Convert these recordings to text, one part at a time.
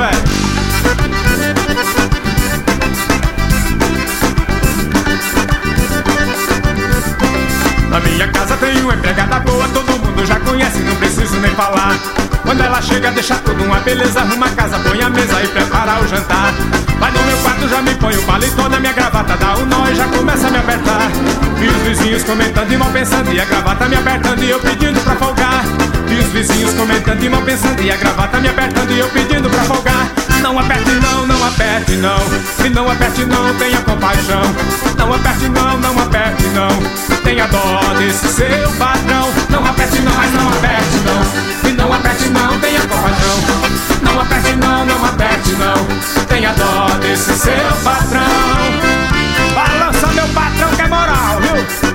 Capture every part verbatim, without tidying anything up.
velho. Na minha casa tem uma empregada boa, todo mundo já conhece, não preciso nem falar. Quando ela chega deixa tudo uma beleza, arruma a casa, põe a mesa e prepara o jantar. Vai no meu quarto, já me põe o paletó, na minha gravata dá um nó e já começa a me apertar. E os vizinhos comentando e mal pensando, e a gravata me apertando e eu pedindo pra folgar. E os vizinhos comentando e mal pensando, e a gravata me apertando e eu pedindo pra folgar. Não aperte não, não aperte não, e não aperte não, tenha compaixão. Não aperte não, não aperte não, tenha dó desse seu patrão. Não aperte não, mas não aperte não, e não aperte não, tenha compaixão. Não aperte não, não aperte não, tenha dó desse seu patrão. Balança meu patrão que é moral, viu?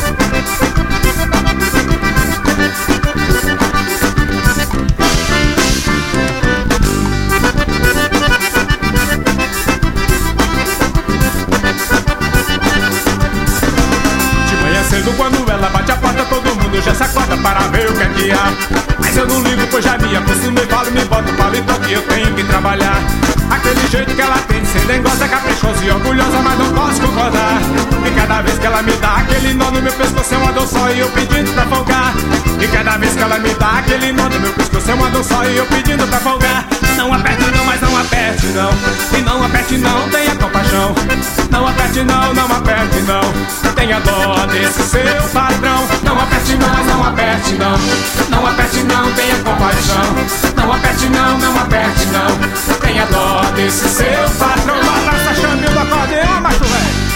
Quando ela bate a porta, todo mundo já se acorda para ver o que é que há. Mas eu não ligo, pois já me acostumei, falo, me boto o paletó que eu tenho que trabalhar. Aquele jeito que ela tem de ser dengosa, caprichosa e orgulhosa, mas não posso concordar. E cada vez que ela me dá aquele nó no meu pescoço é uma dor só e eu pedindo pra folgar. E cada vez que ela me dá aquele nó no meu pescoço é uma dor só e eu pedindo pra folgar. Não aperte não, mas não aperte não, e não aperte não, tenha compaixão. Não aperte não, não aperte não, tenha dó desse seu patrão. Não aperte não, mas não aperte não, não aperte não, tenha compaixão. Não aperte não, não aperte não, tenha dó desse seu patrão. Balança chaminho do acordeão, macho velho.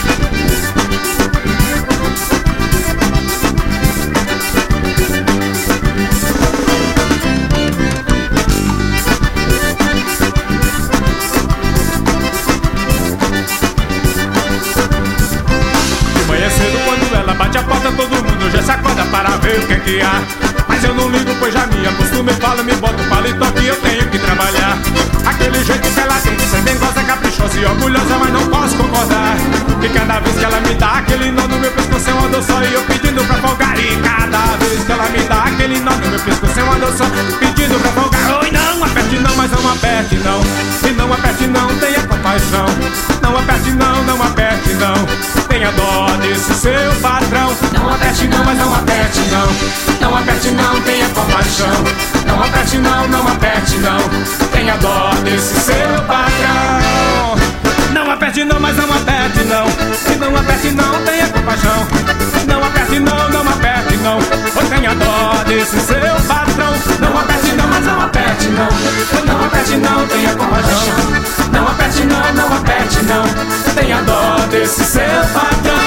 Bate a porta, todo mundo já se acorda para ver o que é que há. Mas eu não ligo, pois já me acostumei, falo, me boto o paletó que eu tenho que trabalhar. Aquele jeito que ela tem de ser dengosa, caprichosa e orgulhosa, mas não posso concordar. E cada vez que ela me dá aquele nó no meu pescoço é uma dor só e eu pedindo pra folgar. E cada vez que ela me dá aquele nó no meu pescoço é uma dor só, pedindo pra folgar. Oi, não aperte não, mas não aperte não, e não aperte não, tenha compaixão. Não aperte não, não aperte não, tenha dó desse seu patrão. Não aperte não, mas não aperte não, não aperte não, tenha compaixão. Não aperte não, não aperte não, tenha dó desse seu patrão. Não aperte não, mas não aperte não, e não aperte não, tenha compaixão. Não aperte não, não aperte não, ou tenha dó desse seu patrão. Não aperte não, mas não aperte não, não aperte não, tenha compaixão. Não aperte não, não aperte não, tenha dó desse seu patrão.